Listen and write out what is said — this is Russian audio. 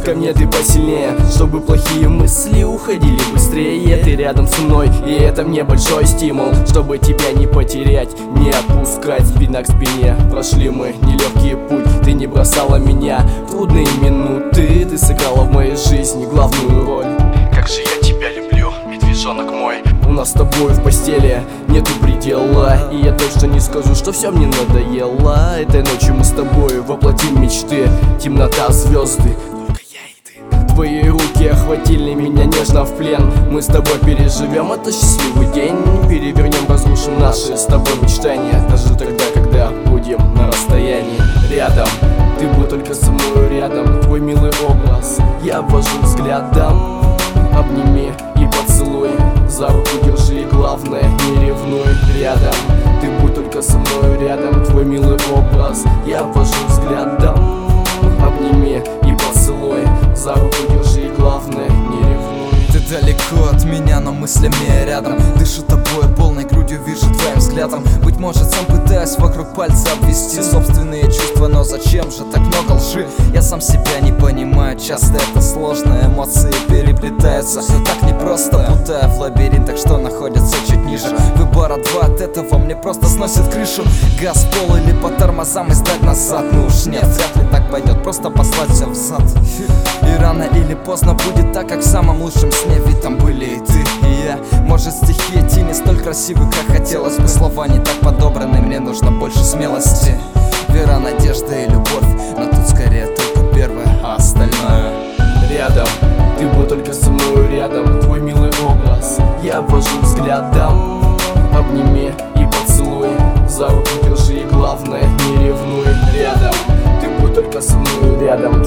ко мне ты посильнее, чтобы плохие мысли уходили быстрее. Ты рядом со мной, и это мне большой стимул, чтобы тебя не потерять, не отпускать. Спина к спине, прошли мы нелегкий путь. Ты не бросала меня в трудные минуты, ты сыграла в моей жизни главную роль. Как же я тебя люблю, медвежонок мой. У нас с тобой в постели нету предела, и я точно не скажу, что все мне надоело. Этой ночью мы с тобой воплотим мечты. Темнота, звезды, только я и ты. Твои руки охватили меня нежно в плен. Мы с тобой переживем этот счастливый день, перевернем, разрушим наши с тобой мечтания. Даже тогда, когда будем на расстоянии. Рядом, ты будь только со мной рядом. Твой милый образ я обвожу взглядом. Обними и поцелуй, за руку держи, главное не ревнуй. Рядом, ты будь только со мной рядом. Твой милый образ я обвожу взглядом. Обними и поцелуй, за руку держи, главное не ревнуй. Ты далеко от меня, но мыслями рядом. Дышу тобой полной грудью, вижу твоим взглядом. Быть может, сам пытаюсь вокруг пальца обвести собственные чувства, но зачем же так много лжи? Я сам себя не понимаю, часто это сложно. Эмоции переплетаются так непросто, путая в лабиринтах, что находятся чуть ниже. Выбора два, от этого мне просто сносит крышу. Газ в пол или по тормозам и сдать назад. Ну уж нет, вряд ли так пойдет, просто послать все взад. И рано или поздно будет так, как в самом лучшем сне. Ведь там были и ты, и я. Может, стихи эти не столь красивы, как хотелось бы. Слова не так подобраны, мне нужно больше смелости. Вера, надежда и любовь, но тут скорее только первое, а остальное. Рядом, ты будь только со мной рядом. Твой милый образ я обвожу взглядом. Обними и поцелуй, за руку держи, главное не ревнуй. Рядом, ты будь только со мной рядом.